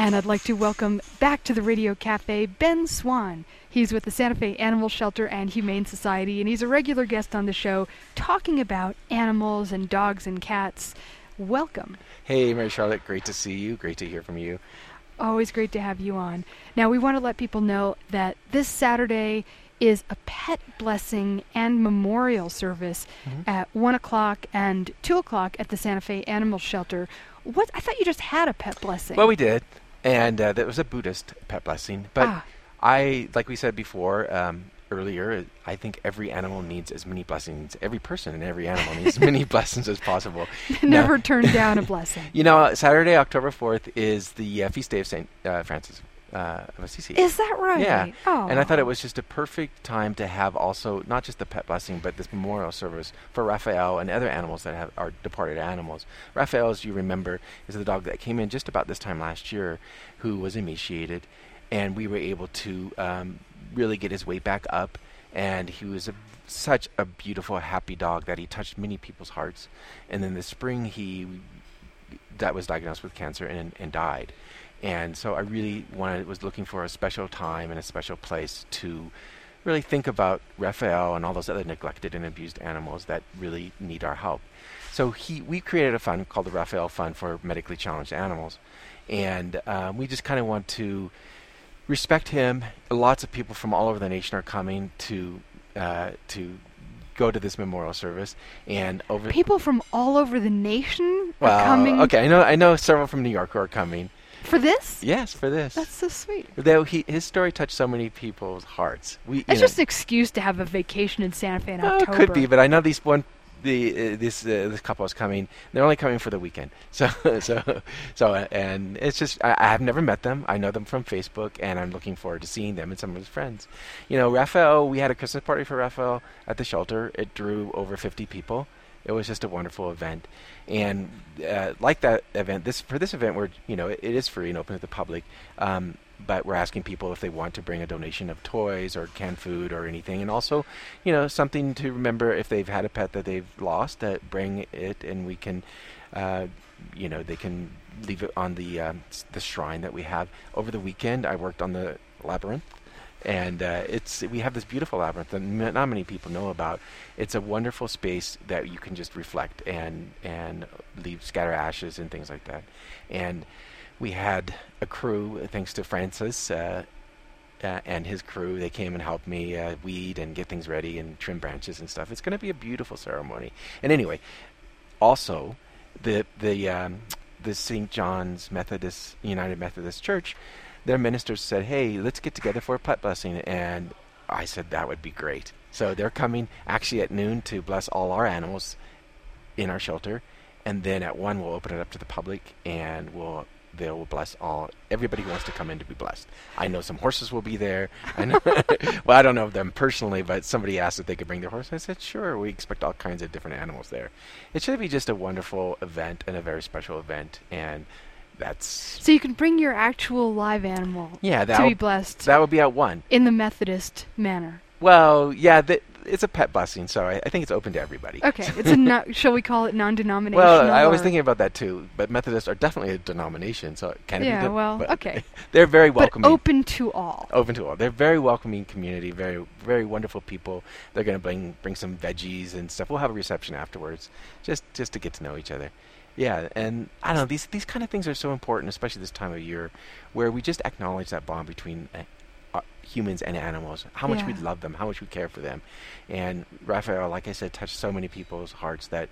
And I'd like to welcome back to the Radio Cafe Ben Swan. He's with the Santa Fe Animal Shelter and Humane Society, and he's a regular guest on the show talking about animals and dogs and cats. Welcome. Hey, Mary Charlotte. Great to see you. Great to hear from you. Always great to have you on. Now, we want to let people know that this Saturday is a pet blessing and memorial service at 1 o'clock and 2 o'clock at the Santa Fe Animal Shelter. What? I thought you just had a pet blessing. Well, we did, and that was a Buddhist pet blessing. But like we said before, earlier, I think every animal needs as many blessings. Every person and every animal needs as many blessings as possible. Never turn down a blessing. You know, Saturday, October 4th is the feast day of St. Francis of Assisi. Is that right? Yeah. Oh. And I thought it was just a perfect time to have also not just the pet blessing, but this memorial service for Raphael and other animals that are departed animals. Raphael, as you remember, is the dog that came in just about this time last year, who was emaciated, and we were able to really get his weight back up, and he was such a beautiful, happy dog that he touched many people's hearts. And then this spring, he was diagnosed with cancer and died. And so I really was looking for a special time and a special place to really think about Raphael and all those other neglected and abused animals that really need our help. So we created a fund called the Raphael Fund for Medically Challenged Animals. And we just kind of want to respect him. Lots of people from all over the nation are coming to go to this memorial service, and people from all over the nation are coming. Okay, I know several from New York who are coming. For this? Yes, for this. That's so sweet. Though his story touched so many people's hearts. It's just an excuse to have a vacation in Santa Fe in October. It could be, but I know this couple is coming. They're only coming for the weekend. So, and it's just I have never met them. I know them from Facebook, and I'm looking forward to seeing them and some of his friends. You know, Raphael. We had a Christmas party for Raphael at the shelter. It drew over 50 people. It was just a wonderful event, and like that event, for this event, it is free and open to the public, but we're asking people if they want to bring a donation of toys or canned food or anything, and also, something to remember if they've had a pet that they've lost, that bring it, and we can, they can leave it on the shrine that we have. Over the weekend, I worked on the labyrinth. And we have this beautiful labyrinth that not many people know about. It's a wonderful space that you can just reflect and scatter ashes and things like that. And we had a crew, thanks to Francis and his crew. They came and helped me weed and get things ready and trim branches and stuff. It's going to be a beautiful ceremony. And anyway, also the St. John's United Methodist Church, their ministers said, hey, let's get together for a pet blessing. And I said that would be great. So they're coming actually at noon to bless all our animals in our shelter. And then at 1, we'll open it up to the public, and they will bless everybody who wants to come in to be blessed. I know some horses will be there. I know, well, I don't know them personally, but somebody asked if they could bring their horse. I said, sure, we expect all kinds of different animals there. It should be just a wonderful event and a very special event. And so you can bring your actual live animal to be blessed. That would be at 1. In the Methodist manner. Well, yeah, it's a pet blessing, so I think it's open to everybody. Okay, shall we call it non-denominational? Well, I was thinking about that too, but Methodists are definitely a denomination, so can it be? Yeah, well, okay. They're very welcoming. But open to all. Open to all. They're very welcoming community, very, very wonderful people. They're going to bring some veggies and stuff. We'll have a reception afterwards, just to get to know each other. Yeah, and I don't know, these kind of things are so important, especially this time of year, where we just acknowledge that bond between humans and animals, how much we love them, how much we care for them. And Raphael, like I said, touched so many people's hearts that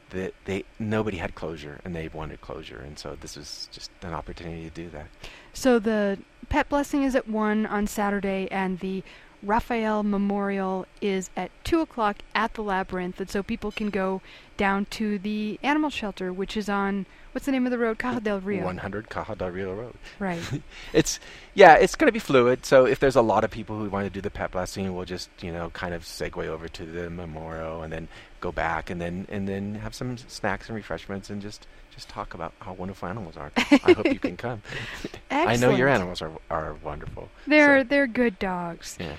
nobody had closure, and they wanted closure, and so this was just an opportunity to do that. So the pet blessing is at 1 on Saturday, and the Raphael Memorial is at 2 o'clock at the Labyrinth, and so people can go down to the animal shelter, which is on, what's the name of the road? Caja del Rio. 100 Caja del Rio Road. Right. It's going to be fluid, so if there's a lot of people who want to do the pet blessing, we'll just, kind of segue over to the memorial and then go back and then have some snacks and refreshments and just talk about how wonderful animals are. I hope you can come. I know your animals are wonderful. They're good dogs. Yeah.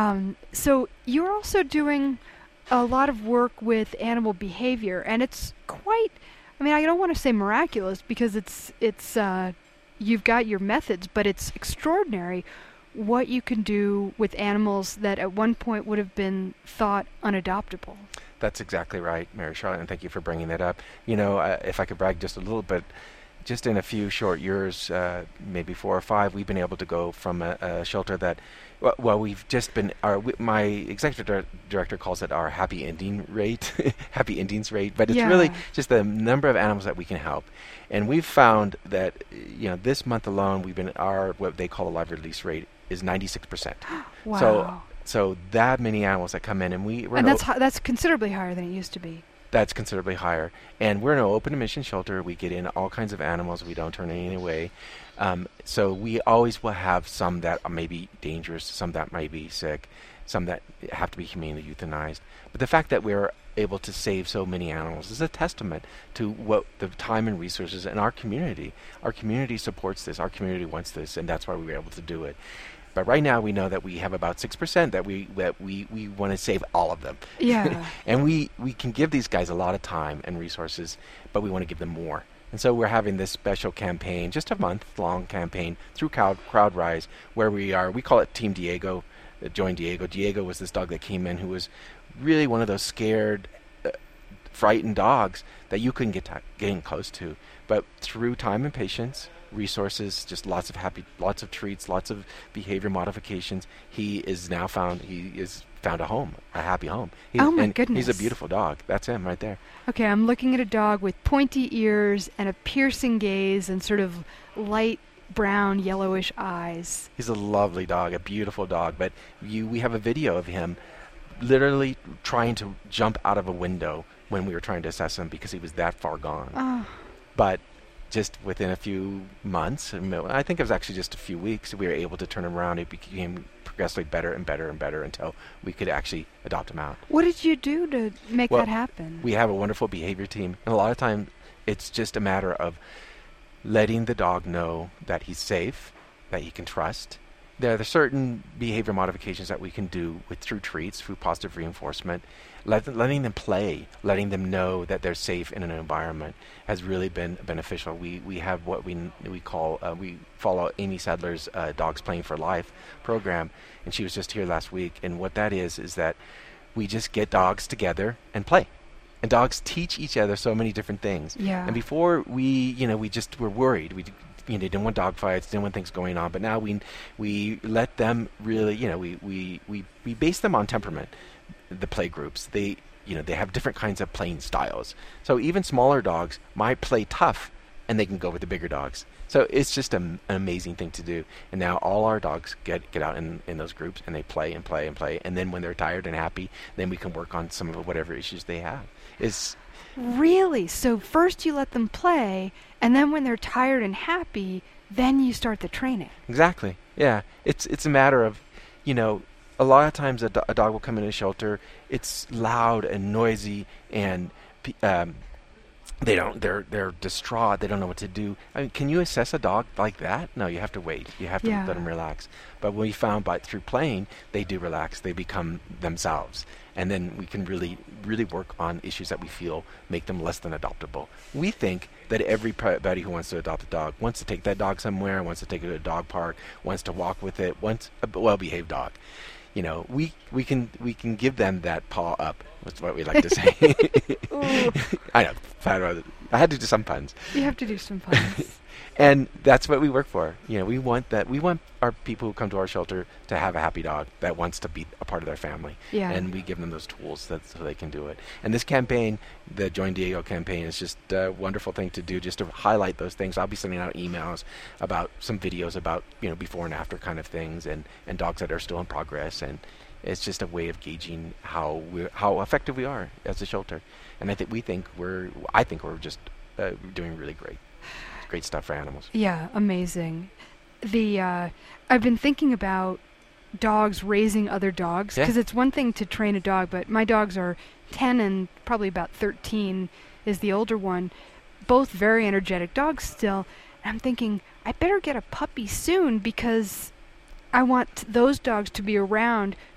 So you're also doing a lot of work with animal behavior, and it's quite, I don't want to say miraculous because it's you've got your methods, but it's extraordinary what you can do with animals that at one point would have been thought unadoptable. That's exactly right, Mary Charlotte, and thank you for bringing that up. You know, if I could brag just a little bit, just in a few short years, maybe 4 or 5, we've been able to go from a shelter that, well, we've just been, my executive director calls it our happy ending rate, happy endings rate, but it's really just the number of animals that we can help. And we've found that, you know, this month alone, what they call a live release rate is 96%. Wow. So that many animals that come in, and that's considerably higher than it used to be. That's considerably higher. And we're an open admission shelter. We get in all kinds of animals. We don't turn any away. So we always will have some that may be dangerous, some that may be sick, some that have to be humanely euthanized. But the fact that we're able to save so many animals is a testament to what the time and resources in our community. Our community supports this. Our community wants this, and that's why we were able to do it. But right now we know that we have about 6% that we want to save all of them. Yeah. And we can give these guys a lot of time and resources, but we want to give them more. And so we're having this special campaign, just a month-long campaign through CrowdRise, where we call it Team Diego, Join Diego. Diego was this dog that came in who was really one of those scared, frightened dogs that you couldn't get in close to. But through time and patience, resources, just lots of treats, lots of behavior modifications, he is found a home, a happy home. Oh my goodness. He's a beautiful dog. That's him right there. Okay, I'm looking at a dog with pointy ears and a piercing gaze and sort of light brown, yellowish eyes. He's a lovely dog, a beautiful dog, but we have a video of him literally trying to jump out of a window when we were trying to assess him because he was that far gone. Oh. But just within a few months, I think it was actually just a few weeks, we were able to turn him around. It became progressively better and better and better until we could actually adopt him out. What did you do to make that happen? We have a wonderful behavior team, and a lot of times it's just a matter of letting the dog know that he's safe, that he can trust. There are certain behavior modifications that we can do through treats, through positive reinforcement. Letting them play, letting them know that they're safe in an environment has really been beneficial. We have what we call, we follow Amy Sadler's Dogs Playing for Life program, and she was just here last week. And what that is that we just get dogs together and play. And dogs teach each other so many different things. Yeah. And before we just were worried. We didn't want dog fights, didn't want things going on. But now we let them really, we base them on temperament. The play groups, they have different kinds of playing styles. So even smaller dogs might play tough, and they can go with the bigger dogs. So it's just an amazing thing to do. And now all our dogs get out in those groups, and they play and play and play. And then when they're tired and happy, then we can work on some of whatever issues they have. Really? So first you let them play, and then when they're tired and happy, then you start the training. Exactly. Yeah. It's a matter of, a lot of times a dog will come in a shelter. It's loud and noisy, and they're distraught. They don't know what to do. I mean, can you assess a dog like that? No, you have to wait. You have to let them relax. But we found through playing, they do relax. They become themselves. And then we can really, really work on issues that we feel make them less than adoptable. We think that everybody who wants to adopt a dog wants to take that dog somewhere, wants to take it to a dog park, wants to walk with it, wants a well-behaved dog. We can give them that paw up. That's what we like to say. I know. I had to do some puns. You have to do some puns. And that's what we work for. We want our people who come to our shelter to have a happy dog that wants to be a part of their family. Yeah. And we give them those tools so they can do it. And this campaign, the Join Diego campaign, is just a wonderful thing to do, just to highlight those things. I'll be sending out emails about some videos about, before and after kind of things and dogs that are still in progress. And it's just a way of gauging how effective we are as a shelter. And I think we're just doing really great. Great stuff for animals. Yeah, amazing. I've been thinking about dogs raising other dogs, because it's one thing to train a dog, but my dogs are 10 and probably about 13 is the older one, both very energetic dogs still. And I'm thinking, I better get a puppy soon, because I want those dogs to be around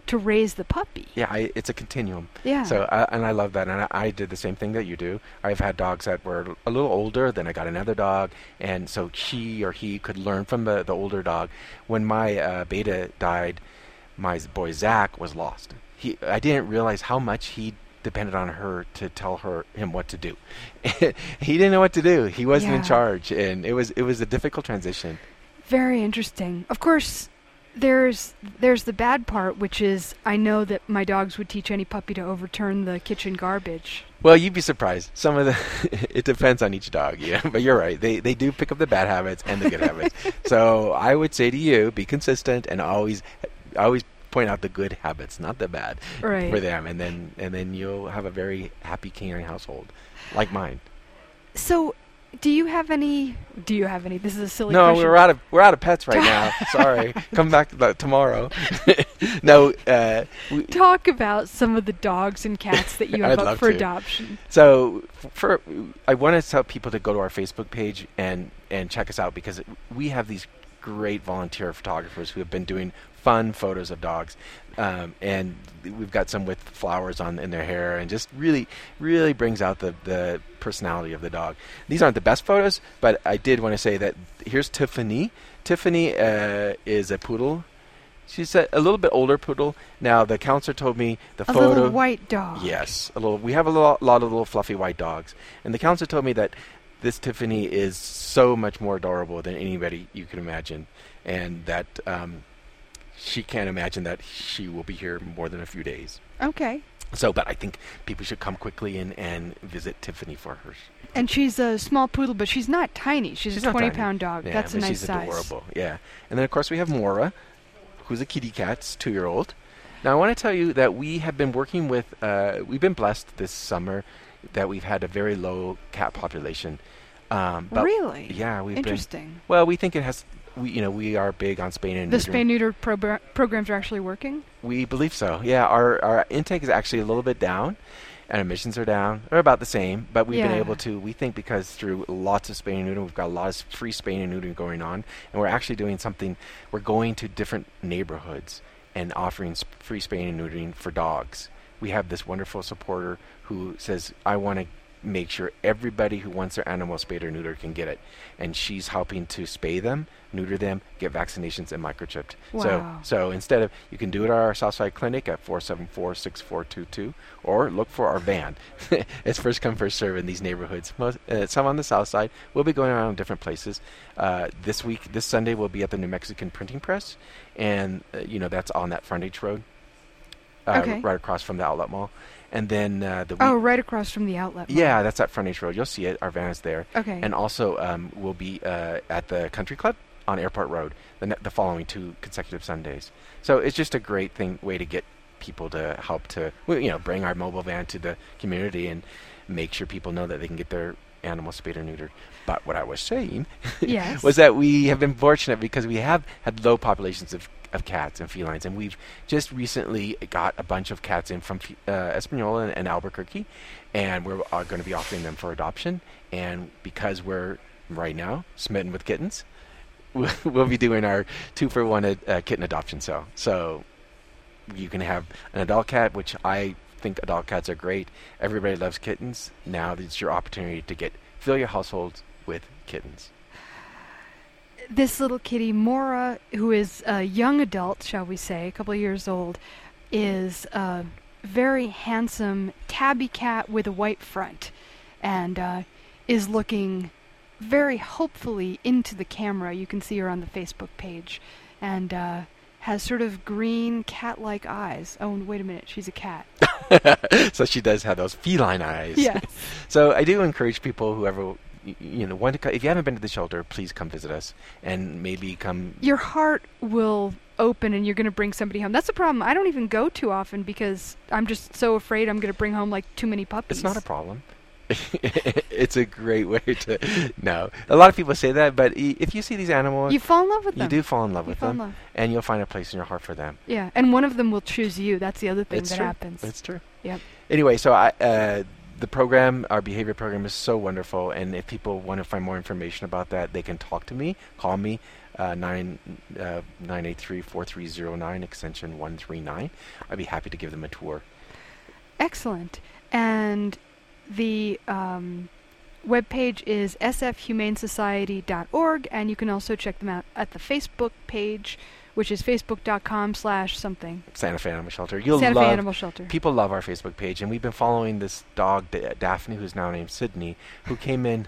to raise the puppy. Yeah, it's a continuum. Yeah. So, and I love that. And I did the same thing that you do. I've had dogs that were a little older, then I got another dog, and so she or he could learn from the older dog. When my Beta died, my boy Zach was lost. I didn't realize how much he depended on her to tell him what to do. He didn't know what to do. He wasn't in charge, and it was a difficult transition. Very interesting. Of course, there's the bad part, which is I know that my dogs would teach any puppy to overturn the kitchen garbage. Well, you'd be surprised. Some of it depends on each dog, yeah. But you're right. They do pick up the bad habits and the good habits. So I would say to you, be consistent and always point out the good habits, not the bad, for them, and then you'll have a very happy canine household, like mine. So, do you have any? This is a silly question. No, we're out of pets right now. Sorry, come back tomorrow. No. Talk about some of the dogs and cats that you have up for adoption. So, I want to tell people to go to our Facebook page and check us out, because we have these great volunteer photographers who have been doing fun photos of dogs, and we've got some with flowers in their hair, and just really brings out the personality of the dog. These aren't the best photos, but I did want to say that here's Tiffany. Tiffany is a poodle. She's a little bit older poodle. Now, the counselor told me the photo... A little white dog. Yes. We have a lot of little fluffy white dogs. And the counselor told me that this Tiffany is so much more adorable than anybody you can imagine. And that she can't imagine that she will be here more than a few days. Okay. So, but I think people should come quickly and visit Tiffany for her. And she's a small poodle, but she's not tiny. She's a 20-pound dog. Yeah, that's a nice she's size. She's adorable, yeah. And then, of course, we have Mora, who's a kitty cat, 2-year-old. Now, I want to tell you that we have been working with, we've been blessed this summer that we've had a very low cat population. But really? Yeah, we've Interesting. Well, we think it has... We are big on spay and neuter. The spay neuter programs are actually working? We believe so. Yeah, our intake is actually a little bit down, and admissions are down. They're about the same, but we've been able to, we think, because through lots of spay and neuter, we've got a lot of free spay and neuter going on, and we're actually doing something. We're going to different neighborhoods and offering free spay and neutering for dogs. We have this wonderful supporter who says, I want to make sure everybody who wants their animal spayed or neutered can get it. And she's helping to spay them, neuter them, get vaccinations, and microchipped. Wow. So instead of, you can do it at our Southside Clinic at 474-6422, or look for our van. It's first come, first serve in these neighborhoods. Some on the south side. We'll be going around different places. This Sunday, we'll be at the New Mexican Printing Press, and that's on that frontage road, right across from the Outlet Mall. And then right across from the Outlet Mall. Yeah, that's at Frontage Road. You'll see it. Our van is there. Okay. And also, we'll be at the Country Club on Airport Road the following 2 consecutive Sundays. So it's just a great way to get people to help to bring our mobile van to the community and make sure people know that they can get their animals spayed or neutered. But what I was saying was that we have been fortunate because we have had low populations of cats and felines, and we've just recently got a bunch of cats in from Espanola and Albuquerque, and we're going to be offering them for adoption. And because we're right now smitten with kittens, we'll be doing our 2-for-1 kitten adoption sale. So you can have an adult cat, which I think adult cats are great. Everybody loves kittens. Now it's your opportunity to fill your household with kittens. This little kitty, Mora, who is a young adult, shall we say, a couple of years old, is a very handsome tabby cat with a white front, and is looking very hopefully into the camera. You can see her on the Facebook page, and has sort of green cat-like eyes. Oh, and wait a minute, she's a cat. So she does have those feline eyes. Yes. So I do encourage people, whoever want to, if you haven't been to the shelter, please come visit us and maybe come. Your heart will open and you're going to bring somebody home. That's the problem. I don't even go too often because I'm just so afraid I'm going to bring home like too many puppies. It's not a problem. It's a great way to. No, a lot of people say that, but if you see these animals, you fall in love with them. You do fall in love with them, and you'll find a place in your heart for them. Yeah, and one of them will choose you. That's the other thing that happens. It's true. Yep. Anyway, so the program, our behavior program, is so wonderful, and if people want to find more information about that, they can talk to me, call me. 983-4309, extension 139. I'd be happy to give them a tour. Excellent. And the webpage is sfhumanesociety.org, and you can also check them out at the Facebook page, which is facebook.com/something. Santa Fe Animal Shelter. Santa Fe Animal Shelter. People love our Facebook page, and we've been following this dog, Daphne, who's now named Sydney, who came in.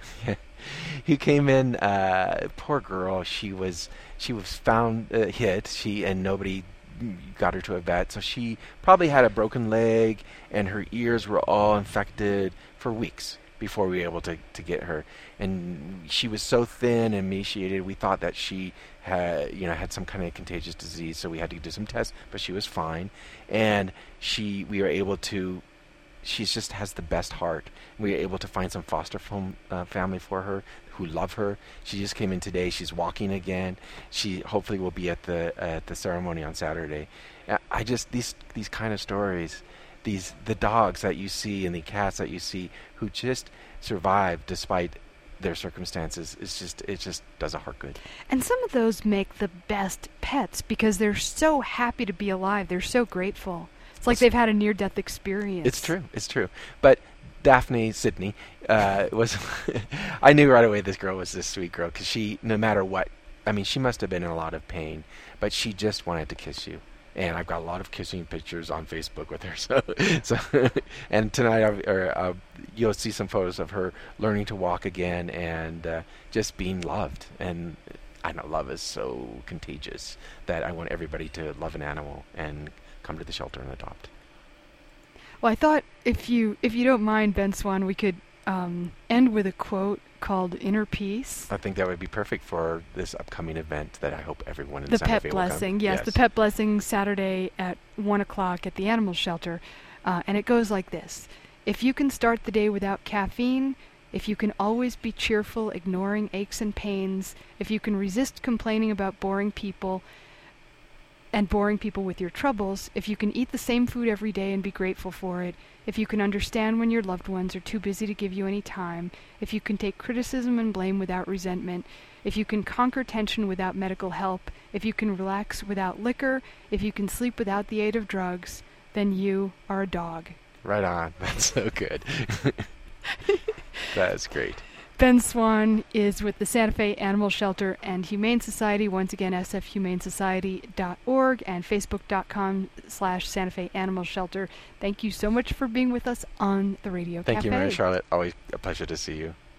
Poor girl. She was found hit. And nobody got her to a vet, so she probably had a broken leg, and her ears were all infected for weeks before we were able to get her. And she was so thin and emaciated, we thought that she had some kind of contagious disease, so we had to do some tests, but she was fine. And we were able to, she just has the best heart. We were able to find some foster family for her who love her. She just came in today. She's walking again. She hopefully will be at the ceremony on Saturday. I just, these kind of stories, the dogs that you see and the cats that you see who just survive despite their circumstances, it just does a heart good. And some of those make the best pets because they're so happy to be alive. They're so grateful. It's like they've had a near-death experience. It's true. But Daphne, Sydney, was... I knew right away this girl was this sweet girl because she, no matter what, I mean, she must have been in a lot of pain, but she just wanted to kiss you. And I've got a lot of kissing pictures on Facebook with her. So and tonight you'll see some photos of her learning to walk again and just being loved. And I know love is so contagious that I want everybody to love an animal and come to the shelter and adopt. Well, I thought if you don't mind, Ben Swan, we could end with a quote called "Inner Peace." I think that would be perfect for this upcoming event that I hope everyone in the Santa Pet Fe Blessing. will come. Yes, the Pet Blessing Saturday at 1:00 at the Animal Shelter, and it goes like this: if you can start the day without caffeine, if you can always be cheerful, ignoring aches and pains, if you can resist complaining about boring people with your troubles, if you can eat the same food every day and be grateful for it, if you can understand when your loved ones are too busy to give you any time, if you can take criticism and blame without resentment, if you can conquer tension without medical help, if you can relax without liquor, if you can sleep without the aid of drugs, then you are a dog. Right on. That's so good. That's great. Ben Swan is with the Santa Fe Animal Shelter and Humane Society. Once again, sfhumanesociety.org and facebook.com/Santa Fe Animal Shelter. Thank you so much for being with us on the Radio Cafe. Thank you, Mary Charlotte. Always a pleasure to see you.